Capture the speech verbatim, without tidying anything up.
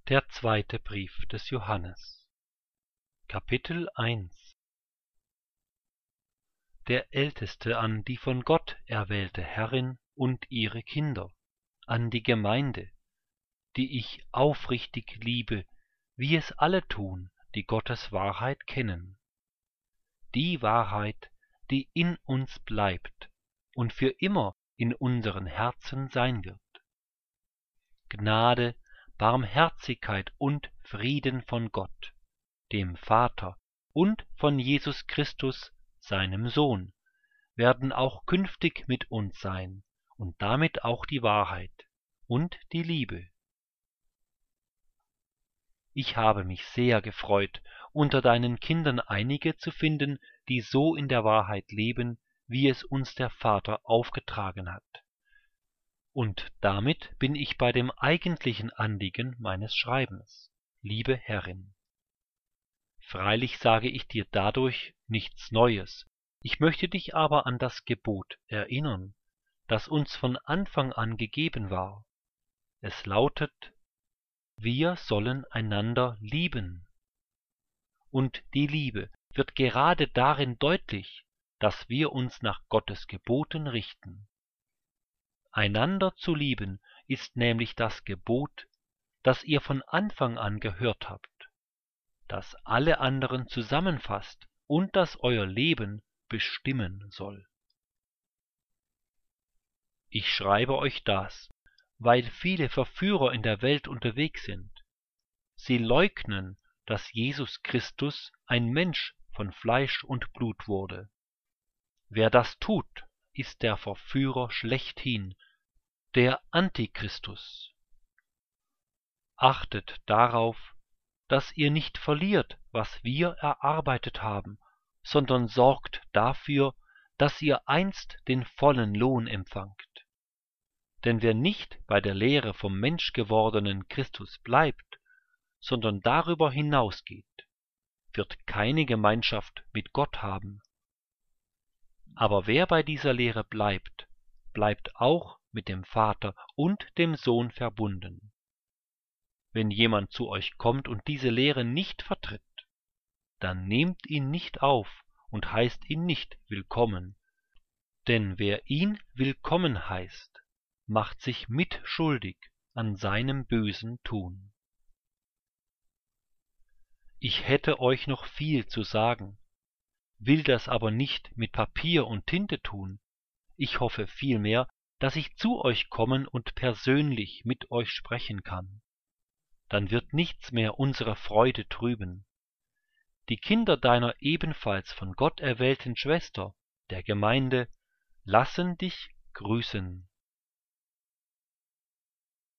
Der zweite Brief des Johannes. Kapitel eins. Der Älteste an die von Gott erwählte Herrin und ihre Kinder, an die Gemeinde, die ich aufrichtig liebe, wie es alle tun, die Gottes Wahrheit kennen. Die Wahrheit, die in uns bleibt und für immer in unseren Herzen sein wird. Gnade, Barmherzigkeit und Frieden von Gott, dem Vater, und von Jesus Christus, seinem Sohn, werden auch künftig mit uns sein und damit auch die Wahrheit und die Liebe. Ich habe mich sehr gefreut, unter deinen Kindern einige zu finden, die so in der Wahrheit leben, wie es uns der Vater aufgetragen hat. Und damit bin ich bei dem eigentlichen Anliegen meines Schreibens, liebe Herrin. Freilich sage ich dir dadurch nichts Neues, ich möchte dich aber an das Gebot erinnern, das uns von Anfang an gegeben war. Es lautet: Wir sollen einander lieben. Und die Liebe wird gerade darin deutlich, dass wir uns nach Gottes Geboten richten. Einander zu lieben ist nämlich das Gebot, das ihr von Anfang an gehört habt, das alle anderen zusammenfasst und das euer Leben bestimmen soll. Ich schreibe euch das, weil viele Verführer in der Welt unterwegs sind. Sie leugnen, dass Jesus Christus ein Mensch von Fleisch und Blut wurde. Wer das tut, ist der Verführer schlechthin, der Antichristus. Achtet darauf, dass ihr nicht verliert, was wir erarbeitet haben, sondern sorgt dafür, dass ihr einst den vollen Lohn empfangt. Denn wer nicht bei der Lehre vom menschgewordenen Christus bleibt, sondern darüber hinausgeht, wird keine Gemeinschaft mit Gott haben. Aber wer bei dieser Lehre bleibt, bleibt auch mit dem Vater und dem Sohn verbunden. Wenn jemand zu euch kommt und diese Lehre nicht vertritt, dann nehmt ihn nicht auf und heißt ihn nicht willkommen. Denn wer ihn willkommen heißt, macht sich mitschuldig an seinem bösen Tun. Ich hätte euch noch viel zu sagen, will das aber nicht mit Papier und Tinte tun. Ich hoffe vielmehr, dass ich zu euch kommen und persönlich mit euch sprechen kann. Dann wird nichts mehr unsere Freude trüben. Die Kinder deiner ebenfalls von Gott erwählten Schwester, der Gemeinde, lassen dich grüßen.